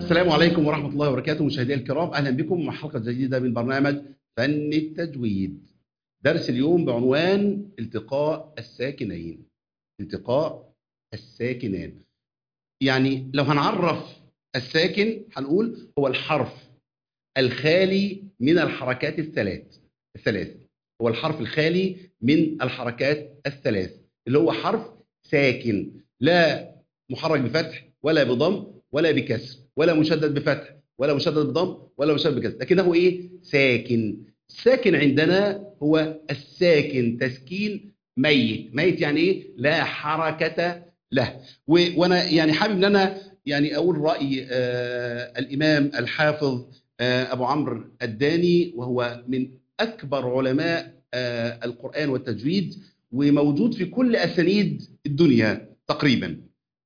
السلام عليكم ورحمة الله وبركاته مشاهدي الكرام، أهلا بكم مع حلقة جديدة من برنامج فن التجويد. درس اليوم بعنوان التقاء الساكنين. التقاء الساكنان، يعني لو هنعرف الساكن هنقول هو الحرف الخالي من الحركات الثلاث. هو الحرف الخالي من الحركات الثلاث اللي هو حرف ساكن، لا محرك بفتح ولا بضم ولا بكسر ولا مشدد بفتح ولا مشدد بضم ولا مشدد بكسر، لكنه ايه؟ ساكن. الساكن عندنا هو الساكن تسكين ميت. ميت يعني ايه؟ لا حركة له. وانا يعني حابب ان انا يعني اقول رأي الامام الحافظ ابو عمرو الداني، وهو من اكبر علماء القرآن والتجويد، وموجود في كل اسانيد الدنيا تقريبا.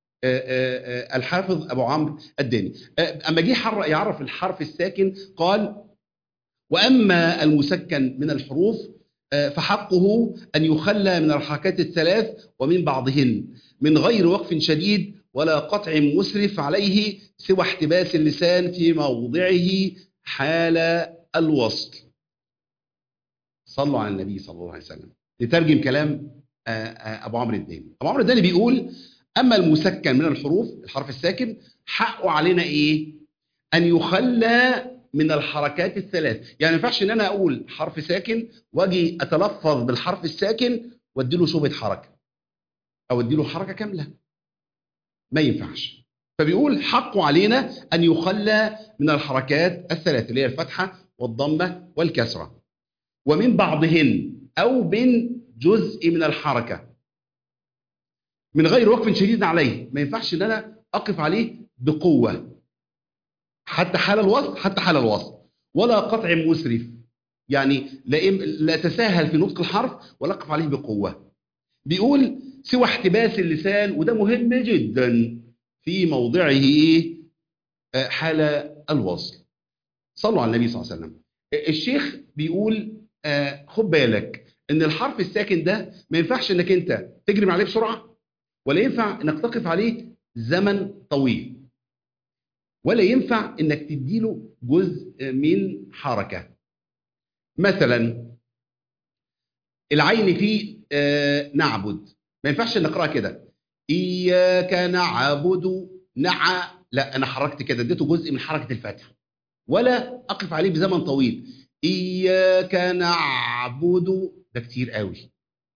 الحافظ ابو عمرو الداني اما جه يعرف الحرف الساكن قال: واما المسكن من الحروف فحقه ان يخلى من الحركات الثلاث ومن بعضهن من غير وقف شديد ولا قطع مسرف عليه سوى احتباس اللسان في موضعه حال الوصل. صلوا على النبي صلى الله عليه وسلم. نترجم كلام ابو عمرو الداني. ابو عمرو الداني بيقول: اما المسكن من الحروف، الحرف الساكن حقه علينا ايه؟ ان يخلى من الحركات الثلاث. يعني ما ينفعش ان انا اقول حرف ساكن واجي اتلفظ بالحرف الساكن وادي له شبهه حركه او ادي له حركه كامله، ما ينفعش. فبيقول حقه علينا ان يخلى من الحركات الثلاث اللي هي الفتحه والضمه والكسره، ومن بعضهن او من جزء من الحركه من غير وقف شديد عليه. ما ينفعش ان انا اقف عليه بقوه حتى حال الوصل ولا قطع مسرف، يعني لا تساهل في نطق الحرف ولا اقف عليه بقوه. بيقول سوى احتباس اللسان، وده مهم جدا، في موضعه ايه؟ حال الوصل. صلوا على النبي صلى الله عليه وسلم. الشيخ بيقول خد بالك ان الحرف الساكن ده ما ينفعش انك انت تجري عليه بسرعه، ولا ينفع انك تقف عليه زمن طويل، ولا ينفع انك تديله جزء من حركه. مثلا العين في نعبد، ما ينفعش نقراها كده اياك نعبد لا، انا حركت كده اديته جزء من حركه الفتح، ولا اقف عليه بزمن طويل. اياك نعبد ده كتير قوي،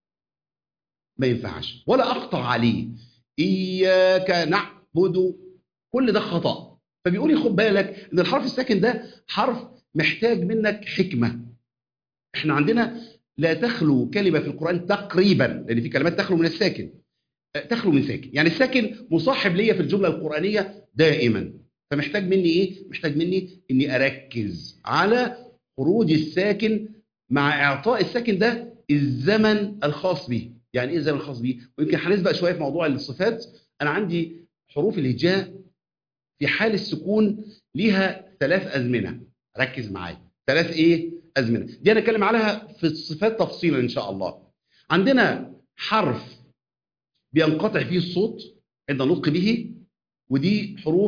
ما ينفعش. ولا اقطع عليه اياك نعبد، كل ده خطأ. فبيقول لي خد بالك ان الحرف الساكن ده حرف محتاج منك حكمة. احنا عندنا لا تخلو كلمة في القرآن تقريبا، لان في كلمات تخلو من الساكن، تخلو من ساكن، يعني الساكن مصاحب ليا في الجملة القرآنية دائما. فمحتاج مني ايه؟ محتاج مني اني اركز على خروج الساكن مع اعطاء الساكن ده الزمن الخاص به. يعني ايه الزمن الخاص به؟ ويمكن هنسبق شويه في موضوع الصفات. انا عندي حروف الهجاء في حال السكون ليها 3 ازمنه. ركز معايا، 3 ازمنه دي انا اتكلم عليها في الصفات تفصيلا ان شاء الله. عندنا حرف بينقطع فيه الصوت عند النطق به، ودي حروف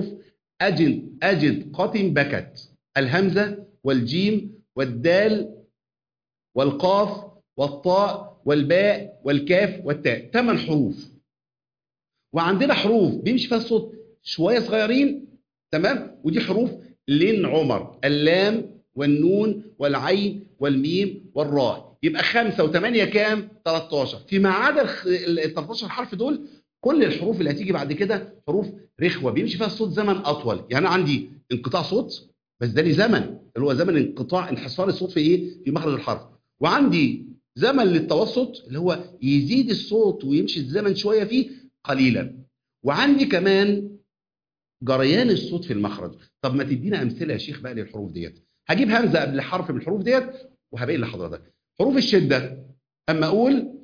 أجد قط بكت: الهمزة والجيم والدال والقاف والطاء والباء والكاف والتاء، 8 حروف. وعندنا حروف بيمشي فيها الصوت شوية صغيرين، تمام، ودي حروف لين عمر: اللام والنون والعين والميم والراء. يبقى 5 و8 كام؟ 13. فيما عدا ال 13 حرف دول كل الحروف اللي هتيجي بعد كده حروف رخوة بيمشي فيها الصوت زمن أطول. يعني أنا عندي انقطاع صوت، بس ده لي زمن اللي هو زمن انحصار الصوت في إيه؟ في مخرج الحرف. وعندي زمن للتوسط اللي هو يزيد الصوت ويمشي الزمن شوية فيه قليلا. وعندي كمان جريان الصوت في المخرج. طب ما تدينا امثله يا شيخ بقى للحروف ديت. هجيب همزه قبل حرف من الحروف ديت وهبين لحضرتك. حروف الشده، اما اقول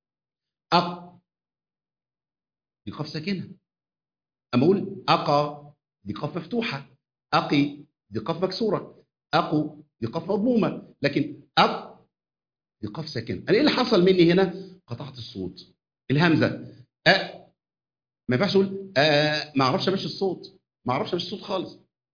اق، دي قاف ساكنه. اما اقول اقا، دي قاف مفتوحه. اقي، دي قاف مكسوره. اقو، دي قاف مضمومه. لكن اق، دي قاف ساكنه. انا ايه اللي حصل مني هنا؟ قطعت الصوت. الهمزه أ، ما ينفعش اقول ما اعرفش امشي الصوت، ما اعرفش امشي الصوت خالص.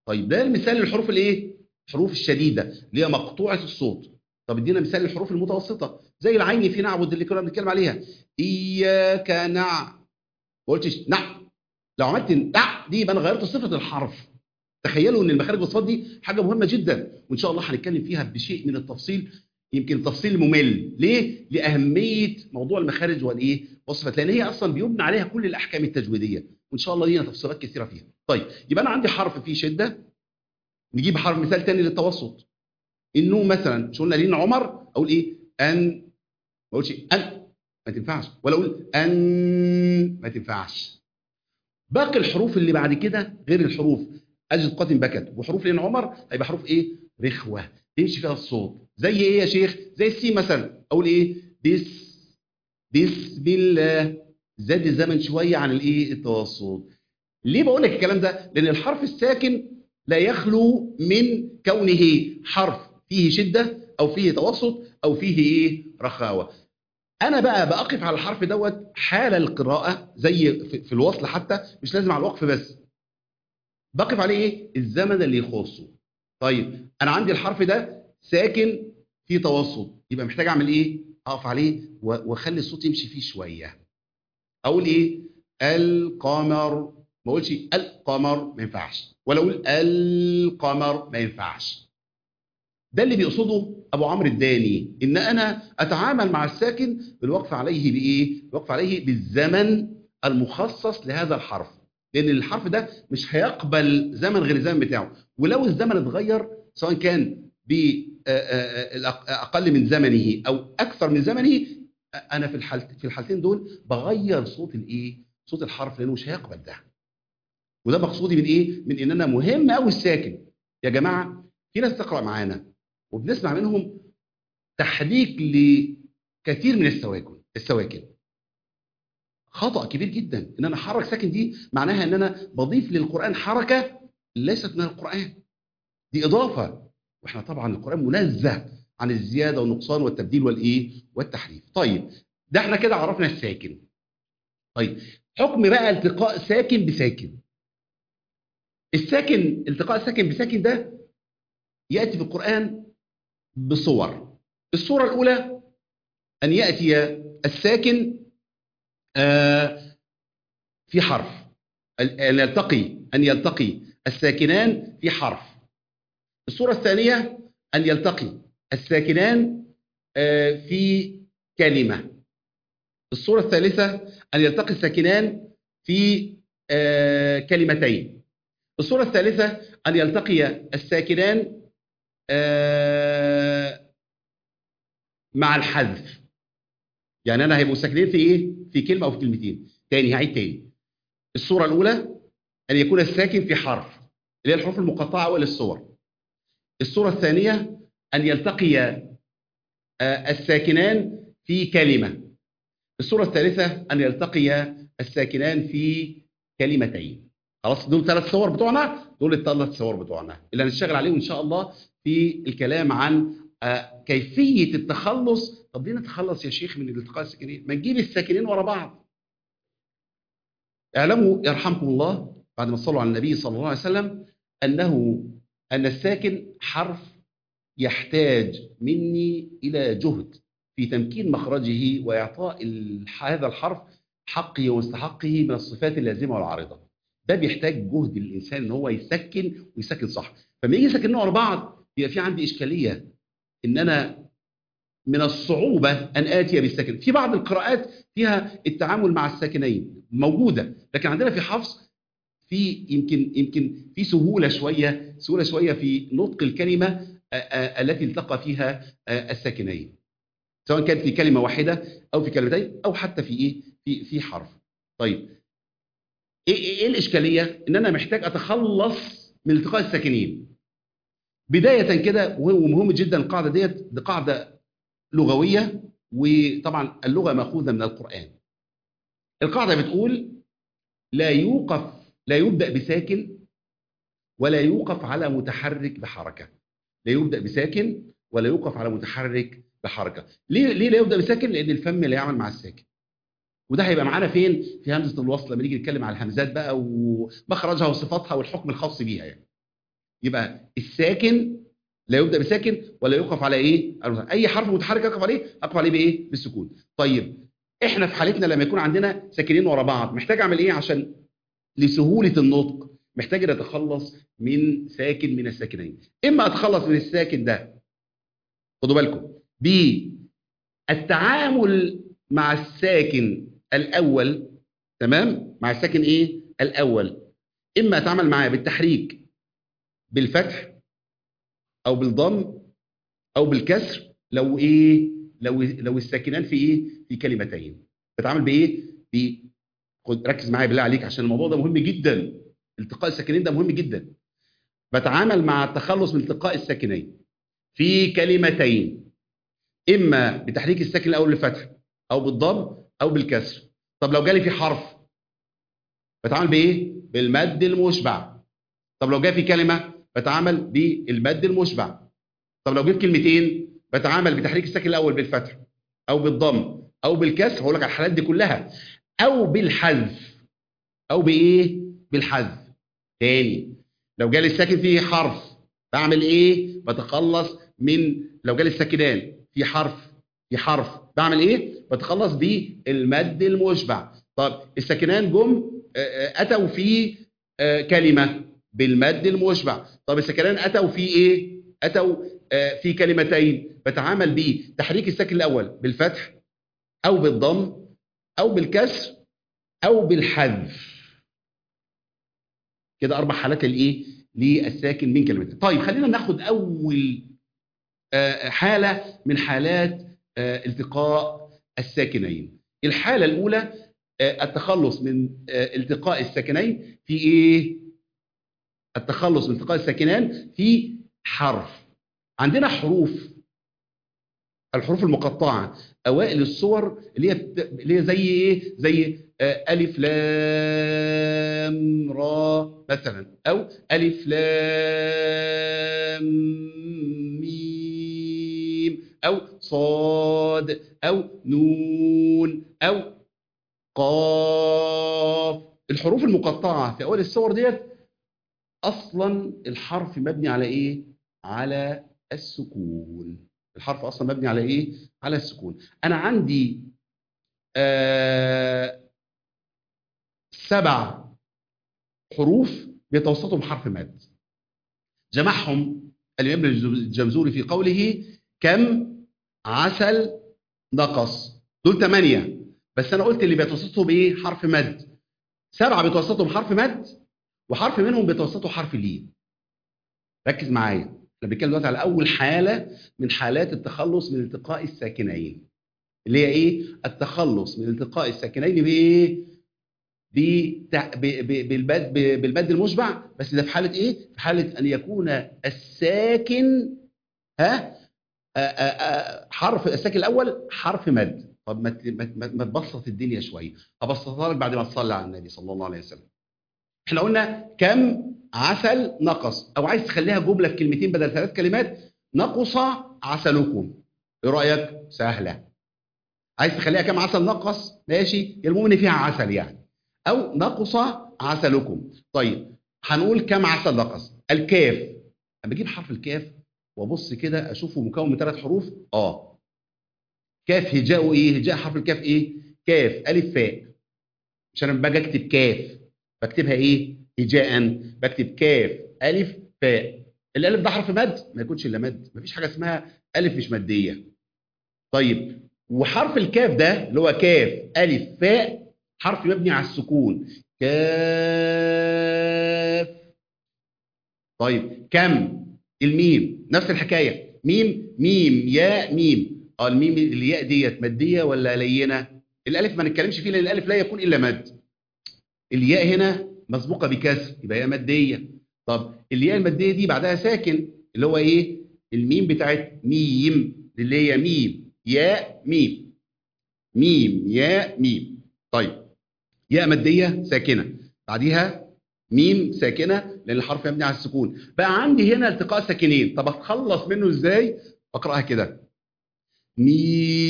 طيب ده المثال للحروف الايه؟ الحروف الشديده اللي هي مقطوعه الصوت. طب ادينا مثال للحروف المتوسطه زي العين في نعبد اللي كنا بنتكلم عليها. اياك ما قلتش نعم. لو عملت نعم دي يبقى انا غيرت صفه الحرف. تخيلوا ان المخارج والصفات دي حاجه مهمه جدا، وان شاء الله هنتكلم فيها بشيء من التفصيل، يمكن تفصيل ممل. ليه؟ لاهميه موضوع المخارج والايه والصفات، لان هي اصلا بيبنى عليها كل الاحكام التجويديه، وان شاء الله لينا تفصيلات كثيره فيها. طيب يبقى انا عندي حرف فيه شده. نجيب حرف مثال تاني للتوسط. النون مثلا، مش قلنا لين عمر؟ اقول ايه؟ ان. ما اقولش ان، ما تنفعش. ولا اقول ان، ما تنفعش. باقي الحروف اللي بعد كده غير الحروف اجد قاتم بكت وحروف لين عمر هيبقى حروف ايه؟ رخوه تمشي فيها الصوت. زي ايه يا شيخ؟ زي السين مثلا. اقول ايه؟ بسم الله. زاد الزمن شويه عن الايه؟ التوسط. ليه بقول لك الكلام ده؟ لان الحرف الساكن لا يخلو من كونه حرف فيه شده او فيه توسط او فيه ايه؟ رخاوه. انا بقى بقف على الحرف دوت حال القراءه، زي في الوصل حتى، مش لازم على الوقف بس. بقف عليه ايه؟ الزمن اللي يخصه. طيب انا عندي الحرف ده ساكن فيه توسط، يبقى محتاج اعمل ايه؟ اقف عليه واخلي الصوت يمشي فيه شويه. اقول ايه؟ القمر. ما اقولش القمر، ما ينفعش. ولا اقول القمر، ما ينفعش. ده اللي بيقصده ابو عمرو الداني، ان انا اتعامل مع الساكن بالوقف عليه بايه؟ الوقف عليه بالزمن المخصص لهذا الحرف، لان الحرف ده مش هيقبل زمن غير الزمن بتاعه. ولو الزمن اتغير سواء كان باقل من زمنه او اكثر من زمنه، انا في الحالتين دول بغير صوت الايه؟ صوت الحرف، لانه مش هيقبل ده. وده مقصودي من ايه؟ من ان انا مهم قوي الساكن. يا جماعه، في ناس تقرا معانا وبنسمع منهم تحريك لكثير من السواكن. خطأ كبير جدا ان انا احرك ساكن. دي معناها ان انا بضيف للقرآن حركة ليست من القرآن، دي اضافة. واحنا طبعا القرآن منزه عن الزيادة والنقصان والتبديل والايه؟ والتحريف. طيب ده احنا كده عرفنا الساكن. طيب حكم بقى التقاء ساكن بساكن. الساكن، التقاء ساكن بساكن ده يأتي في القرآن بصور. الصورة الأولى أن يأتي الساكن في حرف، أن يلتقي الساكنان في حرف. الصورة الثانية أن يلتقي الساكنان في كلمة. الصورة الثالثة أن يلتقي الساكنان في كلمتين. الصورة الثالثة أن يلتقي الساكنان مع الحذف. يعني أنا هيبقوا ساكنين في إيه؟ في كلمة أو في كلمتين. تاني، هعيد تاني. الصورة الأولى أن يكون الساكن في حرف، اللي هي الحروف المقطعة أول الصور. الصورة الثانية أن يلتقي الساكنان في كلمة. الصورة الثالثة أن يلتقي الساكنان في كلمتين. خلاص، دول 3 صور بتوعنا، دول ال3 صور بتوعنا اللي هنشتغل عليهم إن شاء الله في الكلام عن كيفية التخلص. طب ليه نتخلص يا شيخ من التقاء الساكنين؟ ما نجيب الساكنين ورا بعض. اعلموا يرحمكم الله بعد ما صلوا على النبي صلى الله عليه وسلم أن الساكن حرف يحتاج مني إلى جهد في تمكين مخرجه وإعطاء هذا الحرف حقه واستحقه من الصفات اللازمة والعارضة. ده بيحتاج جهد للإنسان إن هو يسكن ويسكن صح. فلما يجي يسكنوا ورا بعض يبقى في عندي إشكالية، إن أنا من الصعوبة أن آتي بالساكن. في بعض القراءات فيها التعامل مع الساكنين موجودة، لكن عندنا في حفص في يمكن في سهولة شوية في نطق الكلمة التي التقى فيها الساكنين، سواء كانت في كلمة واحدة أو في كلمتين أو حتى في إيه؟ في حرف. طيب إيه الإشكالية؟ إن أنا محتاج أتخلص من التقاء الساكنين. بداية كده، ومهم جدا القاعدة ديت، دي قاعدة لغوية، وطبعا اللغة مأخوذة من القرآن. القاعدة بتقول لا يبدأ بساكن ولا يوقف على متحرك بحركة. لا يبدأ بساكن ولا يوقف على متحرك بحركة. ليه لا يبدأ بساكن؟ لأن الفم لا يعمل مع الساكن. وده هيبقى معانا فين؟ في همزة الوصل، لما نيجي نتكلم على الهمزات بقى ومخرجها وصفاتها والحكم الخاص بيها يعني. يبقى الساكن لا يبدأ بساكن ولا يوقف على ايه؟ اي حرف متحرك اقف عليه بايه؟ بالسكون. طيب احنا في حالتنا لما يكون عندنا ساكنين ورا بعض محتاج اعمل ايه عشان لسهولة النطق؟ محتاج ان اتخلص من ساكن من الساكنين. اما اتخلص من الساكن ده، خدوا بالكم، بالتعامل مع الساكن الاول، تمام؟ مع الساكن ايه؟ الاول. اما اتعامل معاه بالتحريك بالفتح او بالضم او بالكسر، لو ايه؟ لو الساكنان في ايه؟ في كلمتين. بتعامل بايه؟ ركز معايا بالله عليك عشان الموضوع ده مهم جدا. التقاء الساكنين ده مهم جدا. بتعامل مع التخلص من التقاء الساكنين في كلمتين، اما بتحريك الساكن الاول للفتح او بالضم او بالكسر. طب لو جالي في حرف بتعامل بايه؟ بالمد المشبع. طب لو جاء في كلمه بتعامل بالمد المشبع. طب لو جبت كلمتين بتعامل بتحريك الساكن الاول بالفتح او بالضم او بالكسر. هقول لك على الحالات دي كلها. او بالحذف. او بايه؟ بالحذف. تاني، لو جالي الساكن فيه حرف بعمل ايه؟ بتخلص من، لو جالي الساكنان في حرف بعمل ايه؟ بتخلص بالمد المشبع. طب الساكنان جم اتوا في كلمه بالمد المشبع. طب الساكنان اتوا في ايه؟ اتوا في كلمتين، بتعامل بتحريك الساكن الاول بالفتح او بالضم او بالكسر او بالحذف. كده اربع حالات الايه؟ للساكن من كلمتين. طيب خلينا ناخد اول حاله من حالات التقاء الساكنين. الحاله الاولى التخلص من التقاء الساكنين في ايه؟ التخلص من التقاء الساكنان في حرف. عندنا الحروف المقطعه اوائل الصور اللي هي زي ايه؟ زي الف لام را مثلا، او الف لام ميم، او صاد، او نون، او قاف. الحروف المقطعه في اوائل الصور ديت اصلا الحرف مبني على ايه؟ على السكون. الحرف اصلا مبني على ايه؟ على السكون. انا عندي 7 حروف بيتوسطوا بحرف مد. جمعهم الامام الجمزوري في قوله كم عسل نقص. دول 8، بس انا قلت اللي بيتوسطوا بايه؟ حرف مد. 7 بيتوسطوا بحرف مد، وحرف منهم بيتوسطوا حرف لين. ركز معايا، احنا بنتكلم دلوقتي على اول حاله من حالات التخلص من التقاء الساكنين، اللي هي ايه؟ التخلص من التقاء الساكنين بايه؟ بالمد المشبع. بس ده في حاله ايه؟ في حاله ان يكون الساكن حرف الساكن الاول حرف مد. طب ما تبسط الدنيا شويه. هبسطها لك بعد ما تصلي على النبي صلى الله عليه وسلم. احنا قلنا كم عسل نقص، او عايز تخليها جمله في كلمتين بدل 3 كلمات، نقص عسلكم. ايه رايك؟ سهله. عايز تخليها كم عسل نقص؟ ماشي، المهم ان فيها عسل يعني. او نقص عسلكم. طيب هنقول كم عسل نقص. الكاف، اما اجيب حرف الكاف وابص كده اشوفه مكون من 3 حروف. كاف هجاء ايه؟ هجاء حرف الكاف ايه؟ كاف الف فاء. عشان لما باجي اكتب كاف بكتبها ايه؟ هجاء. بكتب كاف الف فاء. الالف ده حرف مد؟ ما يكونش الا مد، مفيش حاجه اسمها الف مش ماديه. طيب وحرف الكاف ده اللي هو كاف الف فاء حرف مبني على السكون. كاف. طيب كم؟ الميم نفس الحكايه، ميم ياء ميم. الميم الياء ديت ماديه ولا لينه؟ الالف ما نتكلمش فيه لان الالف لا يكون الا مد. الياء هنا مسبوقه بكسر يبقى هي ماديه. طب الياء الماديه دي بعدها ساكن اللي هو ايه؟ الميم بتاعت ميم اللي هي ميم ياء ميم. ميم ياء ميم. طيب ياء ماديه ساكنه بعديها ميم ساكنه لان الحرف مبني على السكون. بقى عندي هنا التقاء ساكنين. طب اتخلص منه ازاي؟ اقراها كده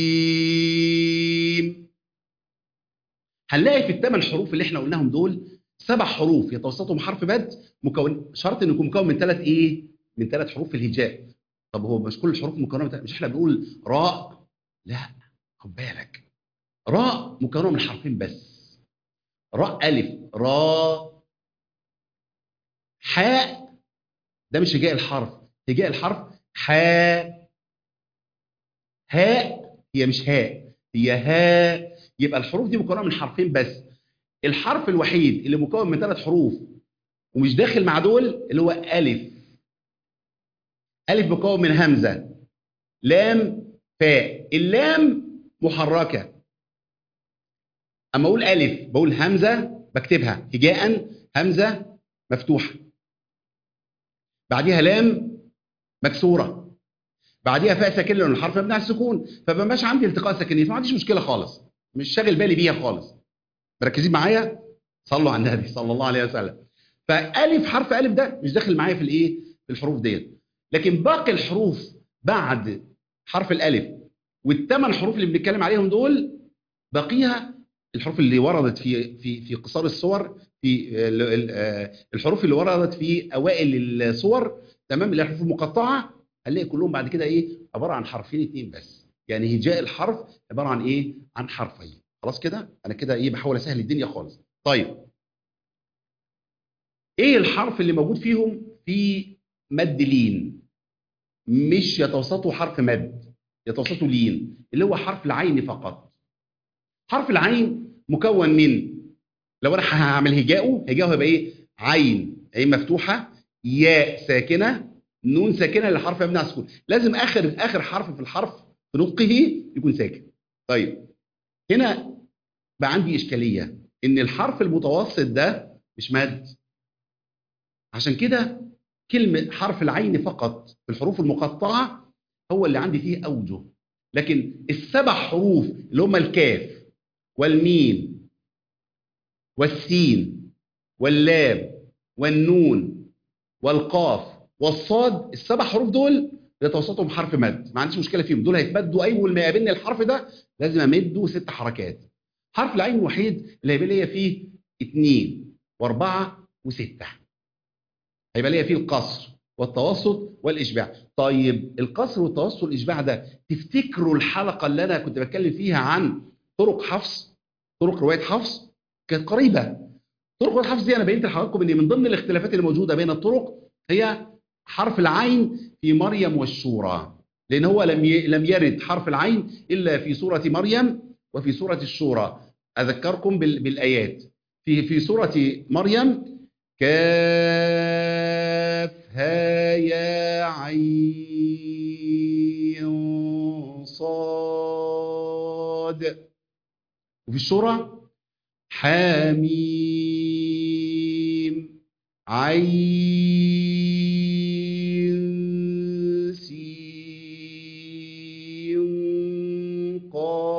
ميم. هنلاقي في ال8 حروف اللي احنا قلناهم دول 7 حروف يتوسطهم حرف مد، مكون شرط انه يكون مكون من 3 ايه؟ من 3 حروف في الهجاء. طب هو مش كل الحروف مكونه مش احنا بنقول راء؟ لا، خد بالك، راء مكونه من حرفين بس. راء الف، راء. حاء ده مش هجاء الحرف، هجاء الحرف حاء. هاء هي مش هاء، هي هاء. يبقى الحروف دي مكونه من حرفين بس. الحرف الوحيد اللي مكون من 3 حروف ومش داخل مع دول اللي هو الف. الف مكون من همزه، لام، فاء. اللام محركه. اما اقول الف بقول همزه، بكتبها هجاء همزه مفتوحه، بعديها لام مكسوره، بعديها فاء ساكنه لان الحرف مبني على السكون، فما بقاش عندي التقاء ساكنين، فما عنديش مشكله خالص، مش شاغل بالي بيها خالص. مركزين معايا؟ صلوا على النبي صلى الله عليه وسلم. فالف، حرف الف ده مش داخل معايا في الايه؟ في الحروف ديت. لكن باقي الحروف بعد حرف الالف والثمان حروف اللي بنتكلم عليهم دول، باقيها الحروف اللي وردت في قصار الصور، في الحروف اللي وردت في اوائل الصور، تمام، اللي هي الحروف المقطعه، هنلاقي كلهم بعد كده ايه؟ عباره عن حرفين 2 بس. يعني هجاء الحرف عباره عن ايه؟ عن حرفين. خلاص كده انا كده ايه؟ بحاول اسهل الدنيا خالص. طيب، ايه الحرف اللي موجود فيهم في مد لين مش يتوسطه حرف مد، يتوسطه لين، اللي هو حرف العين فقط؟ حرف العين مكون من، لو انا هعمل هجاؤه هيبقى ايه؟ عين مفتوحه، ياء ساكنه، نون ساكنه للحرف مبني على السكون. لازم اخر حرف في الحرف في نطقه يكون ساكن. طيب، هنا بقى عندي اشكاليه ان الحرف المتوسط ده مش مد. عشان كده كلمه حرف العين فقط في الحروف المقطعه هو اللي عندي فيه اوجه. لكن ال7 حروف اللي هم الكاف والميم والسين واللام والنون والقاف والصاد، ال7 حروف دول يتوسطهم حرف مد، ما عنديش مشكله فيهم، دول هيتمدوا اول ما يقابلني الحرف ده لازم امده 6 حركات. حرف العين الوحيد اللي هيبقى ليا فيه 2 و4 و6، هيبقى ليا فيه القصر والتوسط والاشباع. طيب القصر والتوسط والاشباع ده، تفتكروا الحلقه اللي انا كنت بتكلم فيها عن طرق حفص، طرق روايه حفص كانت قريبه. طرق روايه حفص دي انا بينت لحضراتكم ان من ضمن الاختلافات اللي موجوده بين الطرق هي حرف العين في مريم والشورى، لان هو لم يرد حرف العين الا في سوره مريم وفي سوره الشورى. اذكركم بالايات. في سوره مريم كافها يا عين صاد. وفي الشورى حاميم عين سين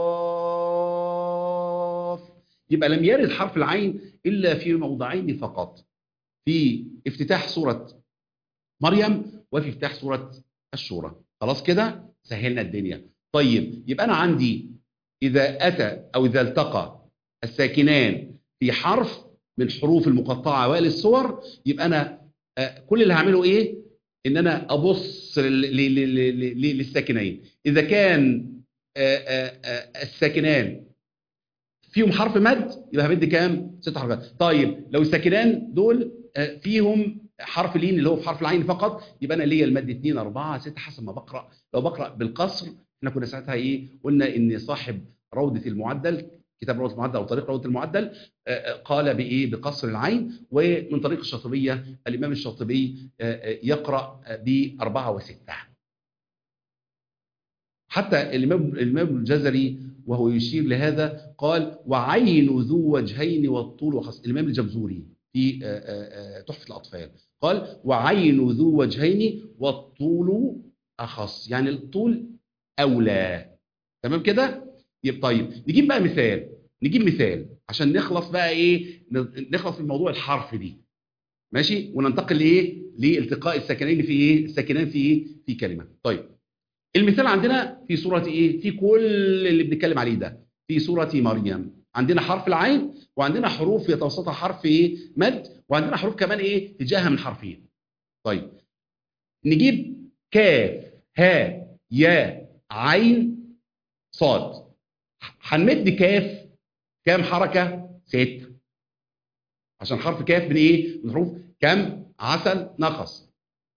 قاف. يبقى لم يرد حرف العين إلا في موضعين فقط، في افتتاح سورة مريم وفي افتتاح سورة الشورى. خلاص كده سهلنا الدنيا. طيب يبقى أنا عندي إذا أتى أو إذا التقى الساكنان في حرف من حروف المقطعة أوائل الصور، يبقى أنا كل اللي هعمله إيه؟ إن أنا أبص للساكنين. إذا كان الساكنان فيهم حرف مد يبقى همد كام؟ 6 حركات. طيب لو الساكنان دول فيهم حرف لين اللي هو في حرف العين فقط، يبقى انا ليا المد 2 4 6 حسب ما بقرا. لو بقرا بالقصر، احنا كنا ساعتها ايه؟ قلنا ان صاحب روضه المعدل، كتاب روضه المعدل او طريق روضه المعدل، قال بايه؟ بقصر العين. ومن طريق الشاطبيه الامام الشاطبي يقرا ب4 و6. حتى الامام الجزري وهو يشير لهذا قال وعين ذو وجهين والطول وخص. الامام الجمزوري في تحفة الأطفال قال وعين ذو وجهين والطول أخص، يعني الطول أولى. تمام كده؟ يبقى طيب نجيب بقى مثال، نجيب مثال عشان نخلص بقى إيه؟ نخلص من موضوع الحرف دي، ماشي؟ وننتقل لإيه؟ لالتقاء الساكنين في إيه؟ الساكنان في إيه؟ في كلمة. طيب المثال عندنا في سورة إيه؟ في كل اللي بنتكلم عليه ده في سورة مريم. عندنا حرف العين، وعندنا حروف يتوسطها حرف ايه مد، وعندنا حروف كمان ايه هجاها من حرفين. طيب نجيب كاف ها يا عين صاد. هنمد كاف كام حركه؟ 6، عشان حرف كاف من ايه؟ من حروف كم عسل نقص.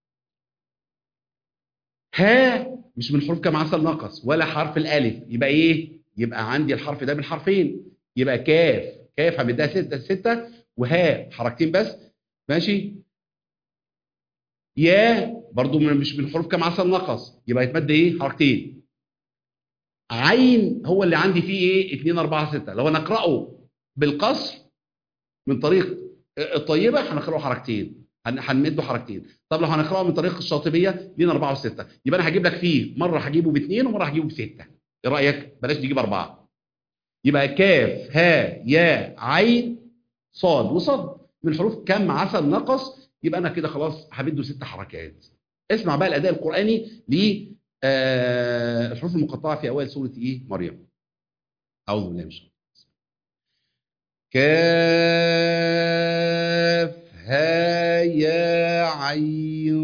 ها مش من حروف كم عسل نقص ولا حرف الالف، يبقى ايه؟ يبقى عندي الحرف ده من حرفين، يبقى كاف همدها 6 وها حركتين بس، ماشي. يا برضو مش من حروف كم عسل نقص، يبقى يتمد ايه؟ حركتين. عين هو اللي عندي فيه ايه؟ 2 4 6. لو هنقراه بالقصر من طريق الطيبه هنقراه حركتين، هنمده حركتين. طب لو هنقراه من طريق الشاطبيه لينا 4 و6، يبقى انا هجيب لك فيه مره هجيبه ب2 ومره هجيبه ب6. ايه رايك؟ بلاش نجيب 4. يبقى كاف ها يا عين صاد، وصاد من حروف كم عسل نقص، يبقى انا كده خلاص همده 6 حركات. اسمع بقى الاداء القراني ل الحروف المقطعه في اوائل سوره ايه؟ مريم. اعوذ بالله من الشيطان. كاف ها يا عين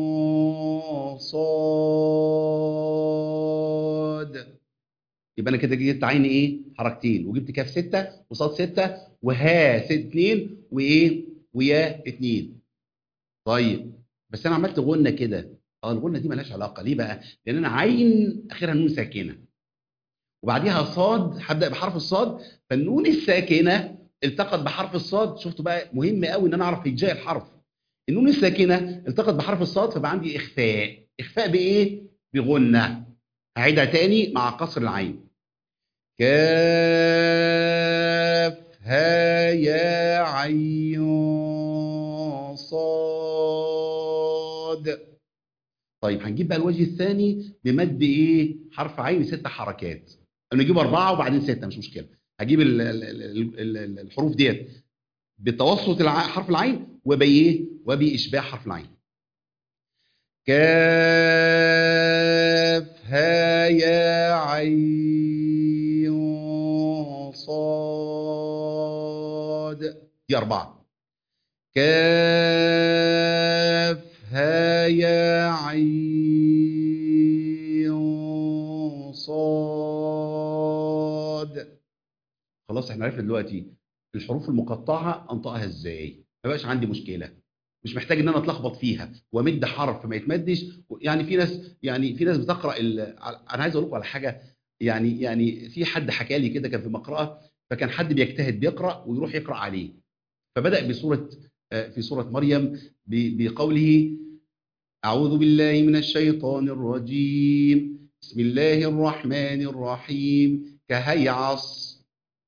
صاد. يبقى انا كده جبت عين ايه؟ حركتين، وجبت كاف 6 وصاد 6 وها 2 وايه؟ ويا 2. طيب بس انا عملت غنه كده. الغنه دي مالهاش علاقه، ليه بقى؟ لان انا عين اخرها نون ساكنه، وبعديها صاد، هبدا بحرف الصاد، فالنون الساكنه التقت بحرف الصاد. شفتوا بقى؟ مهم قوي ان انا اعرف هجاء الحرف. النون الساكنه التقت بحرف الصاد، فبقى عندي اخفاء. اخفاء بايه؟ بغنه. هعيدها تاني مع قصر العين. كاف ها يا عين صاد. طيب هنجيب بقى الوجه الثاني بمد ايه؟ حرف عين 6 حركات. نجيب 4 وبعدين 6 مش مشكله. هجيب الحروف ديت بتوسط حرف العين وبايه؟ وباشباع حرف العين. كاف ها يا عين صاد. دي 4. كاف ها يا عين صاد. خلاص احنا عرفنا دلوقتي الحروف المقطعه انطقها ازاي، ما بقاش عندي مشكله. مش محتاج ان انا اتلخبط فيها وامد حرف ما يتمدش. يعني في ناس بتقرا انا عايز اقول لكم على حاجه. يعني في حد حكى لي كده، كان في مقرأة، فكان حد بيجتهد بيقرا ويروح يقرا عليه. فبدأ في سورة مريم بقوله: أعوذ بالله من الشيطان الرجيم، بسم الله الرحمن الرحيم، كهيعص.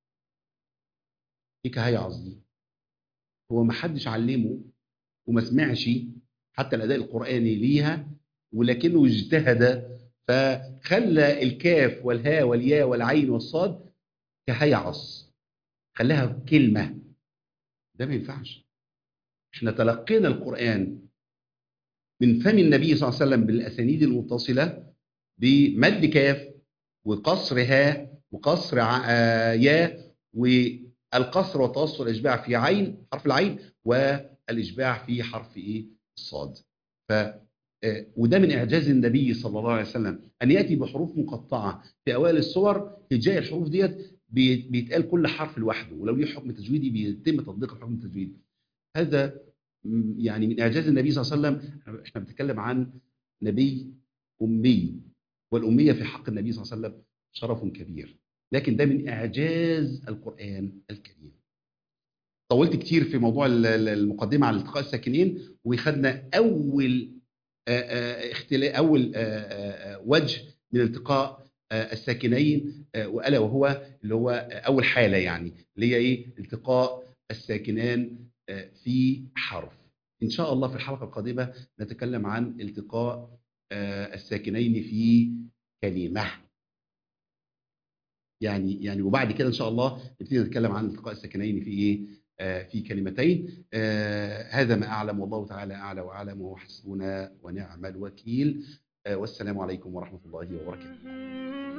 ايه كهيعص دي؟ هو ما حدش علمه وما سمعش حتى الأداء القرآني ليها، ولكنه اجتهد فخلى الكاف والهاء والياء والعين والصاد كهيعص، خلاها كلمة. ده ما ينفعش. احنا تلقينا القرآن من فم النبي صلى الله عليه وسلم بالأسانيد المتصلة بمد كاف وقصر هاء وقصر ياء، والقصر والتوسط الإشباع في عين حرف العين، والإشباع في حرف إيه؟ الصاد. ف وده من إعجاز النبي صلى الله عليه وسلم أن يأتي بحروف مقطعة في أوائل السور. هجاء الحروف ديت بيتقال كل حرف لوحده، ولو ليه حكم تجويدي بيتم تطبيق الحكم التجويدي. هذا يعني من إعجاز النبي صلى الله عليه وسلم. احنا بنتكلم عن نبي أمي، والأمية في حق النبي صلى الله عليه وسلم شرف كبير، لكن ده من إعجاز القرآن الكريم. طولت كتير في موضوع المقدمة على التقاء الساكنين، وخدنا أول وجه من التقاء الساكنين، وألا وهو اللي هو أول حالة، يعني اللي هي إيه؟ التقاء الساكنان في حرف. إن شاء الله في الحلقة القادمة نتكلم عن التقاء الساكنين في كلمة. يعني وبعد كده إن شاء الله نبتدي نتكلم عن التقاء الساكنين في إيه؟ في كلمتين. هذا ما أعلم، والله تعالى أعلى وأعلم، وحسبنا ونعم الوكيل. والسلام عليكم ورحمة الله وبركاته.